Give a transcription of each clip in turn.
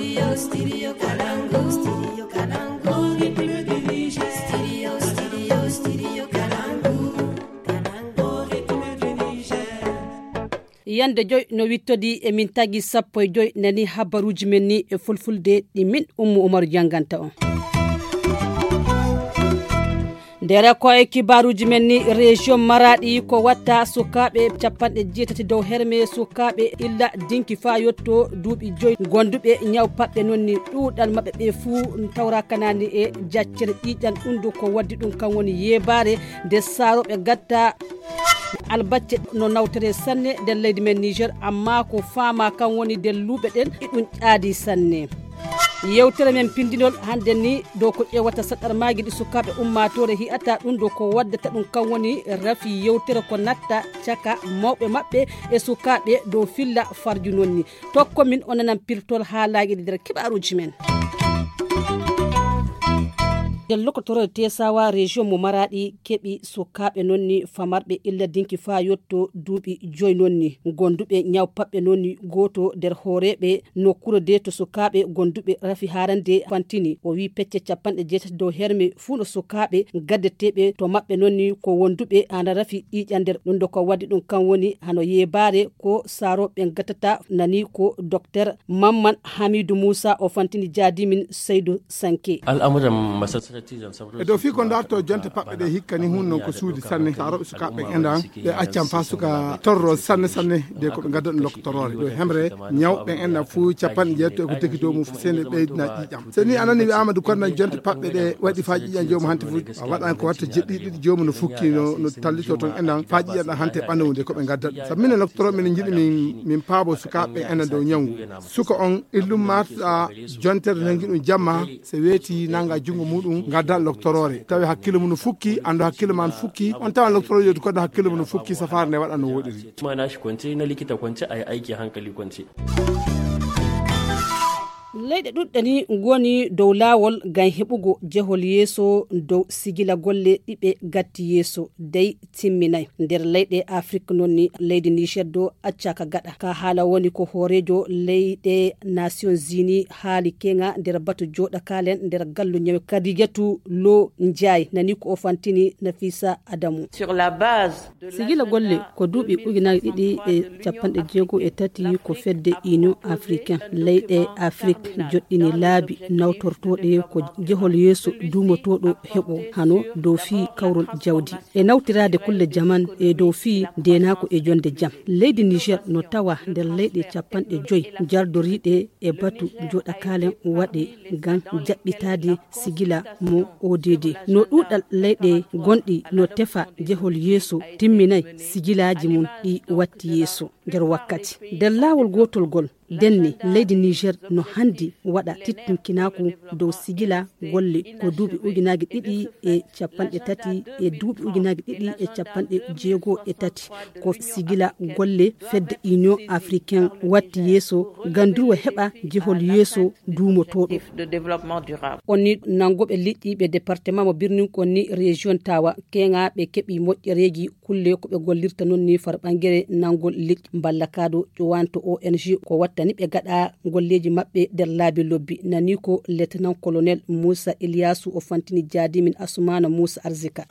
Studio Kalangu, Studio Kalangu, rythme du Niger. Studio Kalangu, Kalangu, rythme du Niger. Yande joy no wittodi e min tagi sappo e joy nani habaruji men ni e fulfulde ɗi min Ummu Umaru janganta on. Ndere ko e kibaruji men ni région Maradi ko watta sukaɓe capanɗe jeetati dow herme sukaɓe illa dinki fa yotto duuɓi joyi gonduɓe ñaw paɓɓe nonni ɗuuɗal maɓɓe ɓe fuu tawra kanani e jaccere ɗiƴan ɗum do ko waddi ɗum kan woni yebare nde saroɓe gatta albacce no nawtere sanne nder leydi men Niger amma ko fama kan woni nder luuɓe ɗen ɗum ƴaadi sanne. Yewtere men pindinol hande ni do ko ƴewata saɗɗar magi ɗi sukaɓe ummatore hi'ata ɗum do ko waddata ɗum kan woni rafi yewtere ko natta caka mawɓe maɓɓe e sukaɓe do filla farju nonni tokko min onanan pirtol haalaji ɗi nder kibaruji men. Lokotoro tesawa région mo Maradi keɓi sukaɓe nonni famarɓe illa dinki fa yotto duuɓi joyi nonni gonduɓe ñaw paɓɓe nonni goto nder hooreɓe nokkure de to sukaɓe gonduɓe rafi harande fantini o wi pecce capanɗe jeetati dow herme fuu no sukaɓe gaddeteɓe to maɓɓe nonni ko wonduɓe ana rafi ɗiƴander ɗum do ko waddi ɗum kan woni hano yebare ko saroɓe gattata nani ko docteur Mamman Hamidou Moussa o fantini jaadimin Seydou Sanke e dow fi ko darto jonte paɓɓe ɗe hikkani hun noon ko suudi sanne saroɓe sukaɓe endan ɓe accan fa suka torro sanne de koɓe gaddaɗo loktorore ɗo hemre ñawɓe endan fuu capanɗe jeetto ko tekki dow mum fo sene ɓeydina ƴiƴam so ni anani wi Amadou Konda jonte paɓɓe ɗe waɗi fa ƴiƴam jomum hante fu waɗani ko watta jeɗɗi ɗiɗi jomum no fukki no tallito toon endan fa ƴiƴam ɗan hante ɓandowde koɓe gaddaɗo sabi minen loktoroɓe min jiiɗi min paabo sukaɓe endan dow ñawngu suka on illum marta jontere nangi ɗum jamma so weeti nanga jungo muɗum gadda loktorore tawi hakkille mum no fukki ando hakkille man fukki on tawa loktorore yodi kodda hakkille mum no fukki safare nde waɗa no woɗiri mana shi kwance na likita kwance ayi aiki hankali kwance. Leyɗe ɗuɗɗe ni goni dow laawol ngam heɓugo jehol yeeso dow sigila golle ɗiɓe gatti yeeso dey timminay nder leyɗe Afrique noon ni leydi Niger do acca ka gaɗa ka haala woni ko hoorejo leyɗe Nations Unies haali kenga nder batu joɗa kalen nder gallu ñawe Kadijatou Lo Ndiaye nani ko o fantini Nafisa Adamu sur la base sigila golle ko duuɓi ujunaaje ɗiɗi e capanɗe jeego e tati ko fedde Union Africain leyɗe Afrique joɗɗini laabi nawtortoɗe ko jehol yeeso duumotoɗo heɓo hano dow fi kawrol jawdi e nawtirade kulle jaman e dow fi denako e jonde jam leydi Niger no tawa nder leyɗe capanɗe joyi jardoriɗe e batu joɗa kalen waɗe ngam jaɓɓitade sigila mo ODD no ɗuɗal leyɗe gonɗi no tefa jehol yeeso timminay sigilaji mum ɗi watti yeeso nder wakkati nder laawol gotol gol denni leydi Niger no handi waɗa tittinkinaku dow sigila golle ko duuɓi ujunaaje ɗiɗi e capanɗe tati e duuɓi ujunaaje ɗiɗi e capanɗe jeego e tati ko sigila golle fedde Union Africain watti yeeso gandurwa heɓa jehol yeeso duumotoɗo onni nangoɓe liƴƴi ɓe département mo birnin konni région tawa kenga ɓe keɓi moƴƴereji kulle ko ɓe gollirta noon ni farɓangere nangol liƴƴi mballakaɗo ƴowanto ONG ko watta ni ɓe gaɗa golleji maɓɓe nder laabi lobbi nani ko lieutenant colonel Moussa Iliasu o fantini jaadimin Asumana Moussa Arzika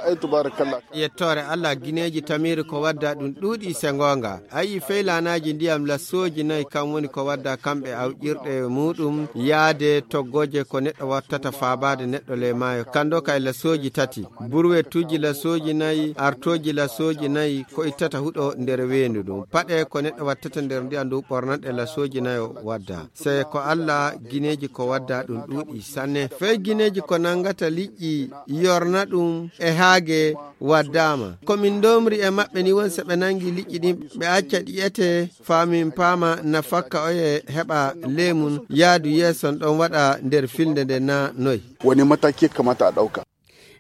yettore Allah gineji tamiri ko wadda ɗum ɗuuɗi sengonga ayi feylanaji ndiyam lassoji nayyi kam woni ko wadda kamɓe awƴirɗe muɗum yaade toggoje ko neɗɗo wattata fabade neɗɗo le maayo kando kay lassoji tati burwettuji lassoji nayyi artoji lassoji nayyi ko ittata huɗo nder wendu ɗum paɗe ko neɗɗo wattata nder ndiyam ndu ɓornanɗe lassoji nayo wadda se ko Allah gineji ko wadda ɗum ɗuuɗi sanne fey gineji ko nangata liƴƴi yorna ɗum e haage waddama komin domri e maɓɓe ni won se ɓe nangi liƴƴi ɗin ɓe acca ɗiyete famin paama nafakka oye heɓa lemun yaadu yeeson ɗon waɗa nder filde nde na noyi woni mataki kamata a ɗauka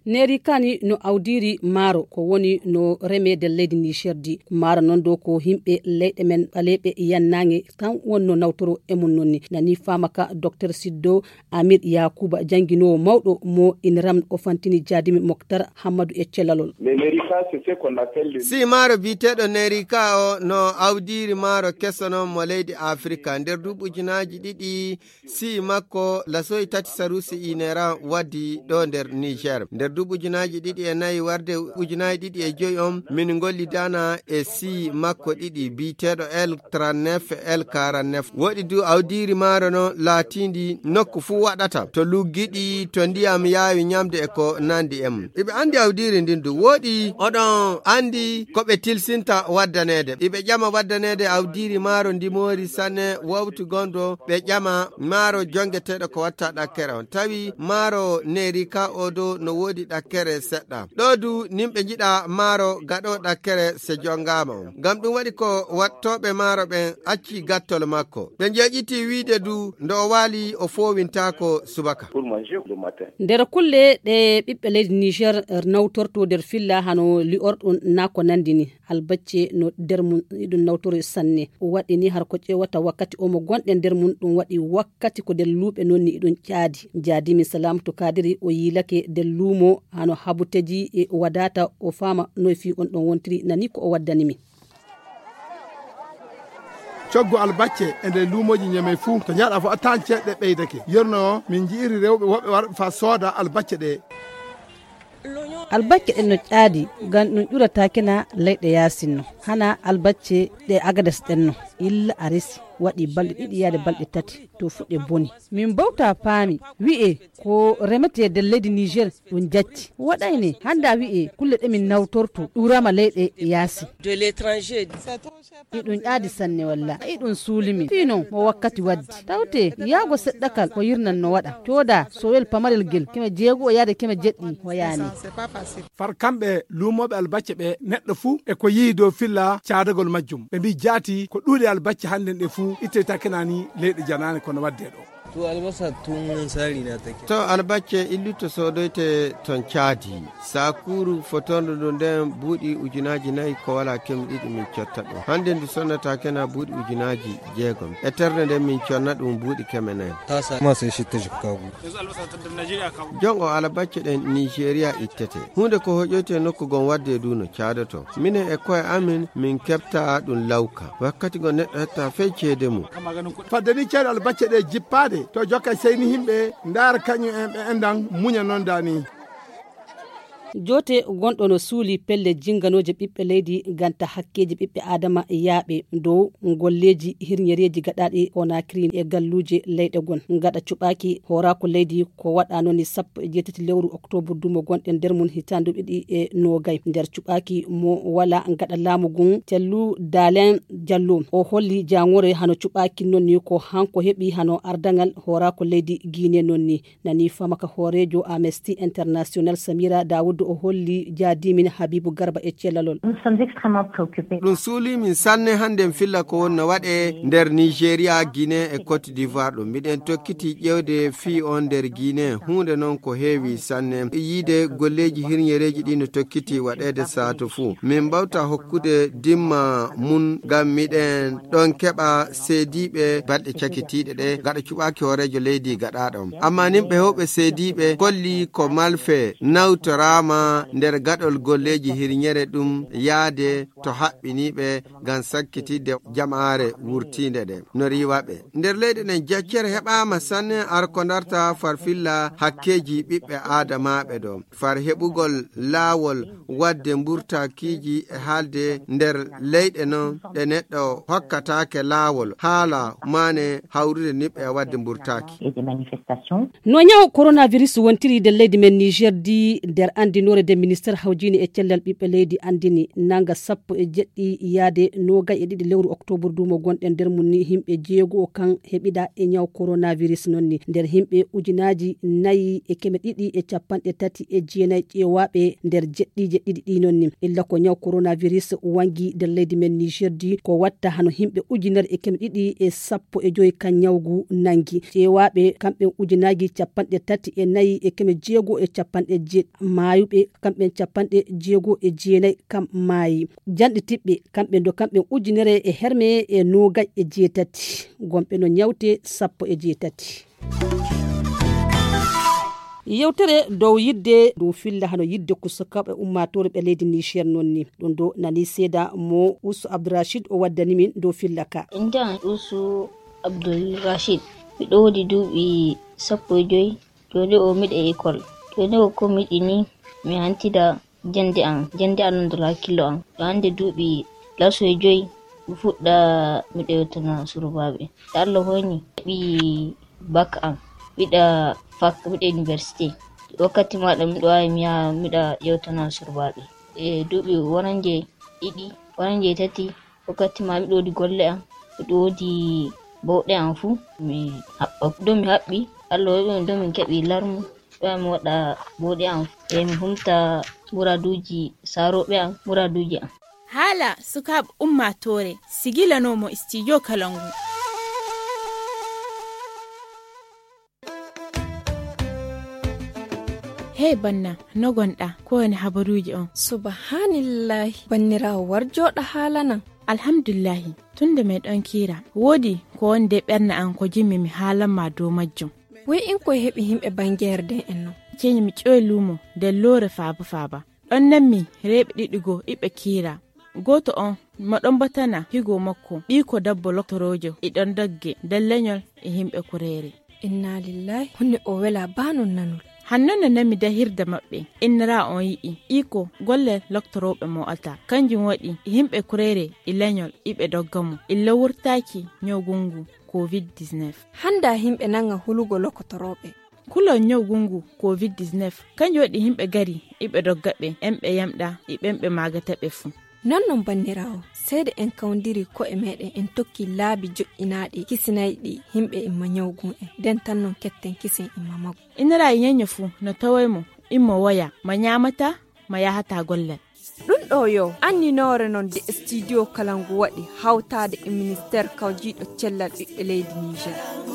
neri kani no awdiri maaro ko woni no remede leydi Niger di maaro non do ko himɓe leyɗe men ɓaleɓe yannange tan wonno nawtoro e mum nonni nani famaka docteur Siddo Amir Yakuba janginowo mawɗo mo inram o fantini jadimi Moktar Hamadou e cellalol si maaro biteɗo nerika o no awdiri maaro kesono mo leydi Afrika nder duɓujunaji ɗiɗi si makko lasoyi tati sarusi inera waddi ɗo nder Niger nder duɓujunaji ɗiɗi e nayi warde ujunaji ɗiɗi e joyi on min gollidana e si makko ɗiɗi biteɗo L39 L49 woɗi du awdiri maaro no latindi nokku fu waɗata to luggiɗi to ndiyam yawi ñamde e ko nandi em iɓe andi awdiri ndin du woɗi oɗon andi koɓe tilsinta waddanede iɓe ƴama waddanede awdiri maaro ndimori sanne wawtu gondo ɓe ƴama maaro jongeteɗo ko watta ɗakkere on tawi maaro nerika odo no wodi ɗakkere seɗɗa ɗo du nimɓe jiɗa maaro gaɗo ɗakkere se jongama on ngam ɗum waɗi ko wattoɓe maaro ɓen acci gattol makko ɓe jeeƴiti wiide du ndo o waali o fowintako subaka nder kulle ɗe ɓiɓɓe leydi Niger nawtorto nder filla hano li'orɗum nako nandini albacce no nder mum ɗum nawtore sanne waɗini har ko ƴewata wakkati omo gonɗe nder mum ɗum waɗi wakkati ko nder luuɓe nonni ɗum caadi jadimi Salamatu Kadiri o yilake nder luumo hano habuteji e wadata o fama noy fi on ɗon wontiri nani ko o waddanimi coggo albacce e nde luumoji ñame fuu to jaaɗa fo a tan ceeɗe ɓeydake yerno min jiiri rewɓe woɓɓe warɓe fa sooda albacce ɗe albacce ɗen no ƴaadi ngam ɗum ƴuratakena leyɗe yasinno hana albacce ɗe agades ɗenno illa a resi waɗi balɗe ɗiɗi yaade balɗe tati to fuɗɗe boni min bawta paami wi'e ko remete nder leydi Niger ɗum jacci waɗayne handa wi'e kulle ɗe min nawtorto ɗurama leyɗe yaasi ɗum ƴaadi sanne walla ɗum suulimi fino mo wakkati waddi tawte yaago seɗɗakal ko yirnan no waɗa cooda sowel pamarel gel keme jeego o yaade keme jeɗɗi wayani far kamɓe luumoɓe albacce ɓe neɗɗo fuu e ko yii dow filla caadagol majjum ɓe mbi jaati ko ɗuuɗe albacce hannden ɗe fuu itte takkenani leyɗe janani kono wadde ɗo to albasa tun sari na take to albacce illuto sodoyte ton caadi sakuru fotondo ɗo nden buuɗi ujunaji nayyi ko wala kemi ɗiɗi min cotta ɗum hande ndu sonnata kena buuɗi ujunaji jeegom e terde nden min conna ɗum buuɗi keme nayi tasa ma sai shitta jikkagu jongo albacce ɗen Nigeria ittete hunde ko hoƴoyte nokku gon wadde du no caadato minen e koye amin min kefta ɗum lawka wakkati go neɗɗo hetta fey ceede mum fadde ni ceeɗe albacce ɗe jippade to jokka seyni himɓe ndaara kañum en ɓe endan muña noon dani jote gonɗo no suuli pelle jinganoje ɓiɓɓe leydi ganta hakkeji ɓiɓɓe adama yaaɓe dow golleji hirñereji gaɗaɗi Conakry e galluje leyɗe gon gaɗa cuɓaki horako leydi ko waɗa noni 17 lewru octobre dumo gonɗe nder mum hitandu 2020 nder cuɓaki mo wala gaɗa laamu gun tellu Dalen Diallo o holli jangore hano cuɓaki nonni ko hanko heɓi hano ardangal horako leydi Guinée nonni nani famaka horejo Amnesty International Samira Dawood o holli jadimin Habibou Garba e cellalol ɗum suuli min sanne hande filla ko wonno waɗe nder Nigeria Guinée e Côte d'Ivoire ɗum miɗen tokkiti ƴewde fi on nder Guinée hunde noon ko heewi sanne yiide golleji hirñereji ɗi no tokkiti waɗede saatu fuu min mbawta hokkude dimma mun ngam miɗen ɗon keɓa seediɓe balɗe cakitiɗe ɗe gaɗa cuɓaki horejo leydi gaɗaɗon amma nimɓe hewɓe seediɓe kolli ko malfe nawtorama nder gaɗol golleji hirñere ɗum yaade to haɓɓiniɓe ngam sakkitide jama'are wurtinde ɗe no riwaɓe nder leyɗe ɗen jaccere heɓama sanne ar ko darta farfilla hakkeji ɓiɓɓe adamaɓe ɗo far heɓugol laawol wadde mburtakiji e haalde nder leyɗe non ɗe neɗɗo hokkatake laawol haala mane hawrude niɓɓe e wadde mburtaki no ñaw coronavirus wontiri nder leydi men Niger di nder ande andinore de ministére hawjini e cellal ɓiɓɓe leydi andini nanga 17 yaade nogay e ɗiɗi lewru octobre dumo gonɗen nder mum ni himɓe jeego kan heɓiɗa e ñaw coronavirus noon ni nder himɓe ujunaji 4,339 ƴeewaɓe nder jeɗɗije ɗiɗi ɗi noon ni illa ko ñaw coronavirus wangi nder leydi men Niger di ko watta hano himɓe 1,215 kan ñawgu nangi ƴeewaɓe kamɓe ujunaji 34,690 mayuɓe kamɓe 69 kam maayi janɗitiɓɓe kamɓe do kamɓe 1,908 gomɓe no ñawte 18. yewtere dow yidde dow filla hano yidde ko sukaɓe ummatore ɓe leydi Niger noon ni ɗum do nani seeda mo Usu Abdourachid o waddani min dow filla ka. Inde an Usu Abdourachid miɗo wodi duuɓi 15 joni o miɗe école joni o ko miɗi ni mi hantida jande an non dola kilo an ɗo hande duuɓi laso e 5 mi fuɗɗa miɗo yewtana surbaɓe to Allah hoyni ɓi bac an miɗa fac miɗa université wakkati maɗa miɗo wawi miya miɗa yewtana surbaɓe e duuɓi wonanje 2 wonanje 3 wakkati ma miɗo wodi golle an miɗo wodi bawɗe an fu mi haɓɓa ɗo mi haɓɓi Allah hoyni ɗo min keɓi larmu ɗo mi waɗa bawɗe an e mi humta muraduji saroɓe an muraduji an. Hala sukaɓe ummatore sigilanomo studio Kalangu. Hey banna no gonɗa ko woni habaruji on. Subhanallahi bannirawo warjoɗo hala nan. Alhamdulillahi tunda mai ɗon kira wodi ko wonde ɓerna an ko jimmi mi haalanma dow majjum. Wai in ko heɓi himɓe bangerde en no. Kenya mi ƴoyi lumo nder loore faaba ɗon nammi reɓe ɗiɗigo iɓe kira goto on maɗon batana higo makko ɓiko dabbo loktorojo iɗon dogge nder leñol e himɓe kurere. Inna lillahi hunde o wela banon nanol. Hannone nami dahirde maɓɓe innira on yi'i iko golle loktoroɓe mo alta kanjum waɗi himɓe kurere e leñol iɓe doggamo illa wurtaki ñawgungu covid-19. Handa himɓe nanga hulugo lokotoroɓe. Kulon ñawgungu covid-19 kanjum waɗi himɓe gari iɓe doggaɓe emɓe yamɗa iɓemɓe magataɓe fu. Non bannirawo seede en kawdiri ko e meɗen en tokki laabi joƴƴinaɗi kisinayɗi himɓe imma ñawgun en den tan non ketten kisin imma mago. Inira ñeño fu no tawaymo immo waya ma ñamata ma yahata gollal. ɗum ɗo yo anninore non de studio Kalangu waɗi hawtade e ministére kawjiɗo cellal ɓiɓɓe leydi Niger.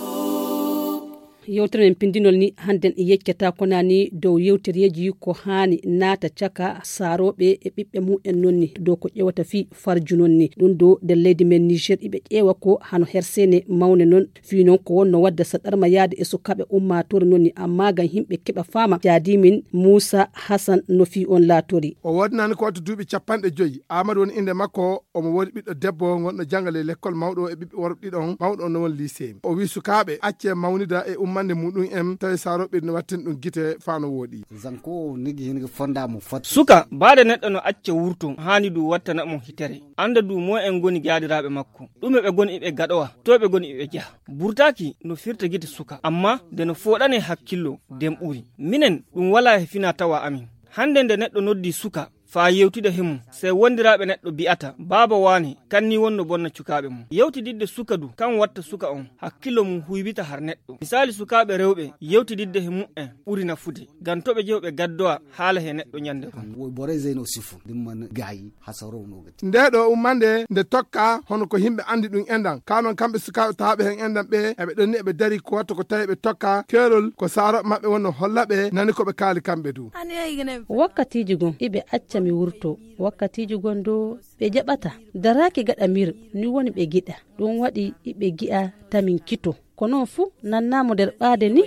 yewtere men pindinol ni hannden yeccata konani dow yewtereji ko hani naata caka saroɓe e ɓiɓɓe mumen nonni dow ko ƴewata fi farju nonni ɗum do nder leydi men Niger iɓe ƴeewa ko hano hersene mawne non fi noon ko wonno wadda saɗarma yaade e sukaɓe ummatore nonni amma gam himɓe keɓa fama jaadimin Moussa Hassan no fi on laatori o wodnani ko watta duuɓi 50 Amadou woni inde makko omo woni ɓiɗɗo debbo gonɗo jangale l'école mawɗo e ɓiɓɓe worɓe ɗiɗon mawɗo no woni lycée o wi sukaɓe acce mawnida e ummande muɗum en tawi saroɓe no watten ɗum guite fano woɗi zanko nigi hinga fonda mo fat suka baade neɗɗo no acce wurto hani du wattana mo hitere anda du mo en goni gaadiraɓe makko ɗume ɓe goni ɓe gaɗowa to ɓe goni ɓe jaha burtaki no firta guite suka amma de no foɗane hakkillo dem ɓuri minen ɗum wala he fina tawa amin hande nde neɗɗo noddi suka fa yewtide hemum se wondiraɓe neɗɗo bi'ata baba wani kanni wonno bonna cukaɓe mum yewtididde suka du kan watta suka on hakkillo mum huybita har neɗɗo misali sukaɓe rewɓe yewtididde he mum'en ɓuri nafude gam toɓe jewɓe gaddowa haala he neɗɗo ñande ko bore zeno sifu dimman gayi hasaro no gati ndeɗo ummande nde tokka hono ko himɓe andi ɗum endan kanon kamɓe sukaɓe tawaɓe hen endan ɓe eɓe ɗonni eɓe dari ko watta ko tawi ɓe tokka keerol ko saroɓe mabɓe wonno hollaɓe nani koɓe kaali kamɓe du wakkatiji gon iɓe acca mi wurto wakkatiji gondo ɓe jaɓata daraki gaɗa mir ni woni ɓe giɗa ɗum waɗi iɓe gi'a tamin kito ko non fu nannamo nder ɓaade ni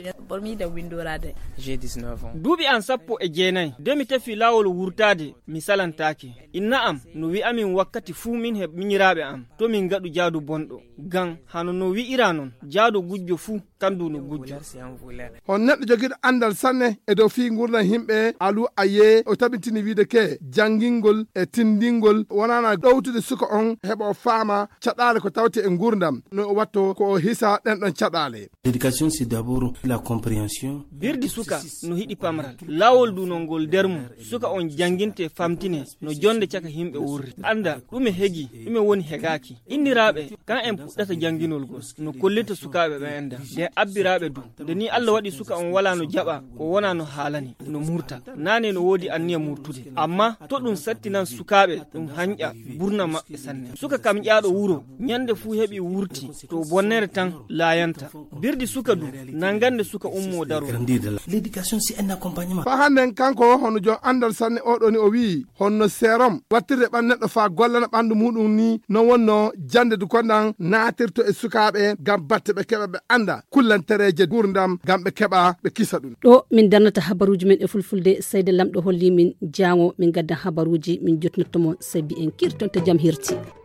duuɓi an 19 demi tefi lawol wurtade mi salantake inna am no wi'amin wakkati fuu min he miñiraɓe am to min gaɗu jaadu bonɗo gan hano no wi'ira non jaadu gujjo fuu kandu no gujjo hon neɗɗo joguiɗo andal sanne e dow fi gurdam himɓe alu aye o tabitini wiide ke jangingol e tindingol wonana ɗowtude suka on heɓa o faama caɗaale ko tawte e gurdam no watto ko hisa ɗen ɗon caɗaale. L'éducation c'est d'abord la compréhension. Birdi suka no hiɗi pamral lawol dunongol dermu suka on janginte famtine no jonde caka himɓe wurri anda ɗume hegi ɗume woni hegaki inniraɓe kan en puɗɗata janginol gol no kollita sukaɓe ɓe enda de abbiraɓe du de ni Allah waɗi suka on wala no jaɓa ko wona no haalani no murta nane no wodi anniya murtude amma to ɗum sattinan sukaɓe ɗum hanƴa burna maɓɓe sanne suka kam ƴaɗo wuro ñande fu heɓi wurti to bonnere tan layanta birdi suka du nangande suka ummo daro. L'éducation c'est un accompagnement. Fa handen kanko hono jo andal sanne oɗo ni o wi honno serom wattirde ɓan neɗɗo fa gollana ɓandu muɗum ni no wonno jande du konɗan natirto e sukaɓe gam batte ɓe keɓa ɓe anda kullantereje gurdam gam ɓe keɓa ɓe kisa ɗum. ɗo min darnata habaruji men e fulfulde Seyda Lamɗo holli min jango min gaddan habaruji min jotnottomo sabi en kirtonto jaam hirti.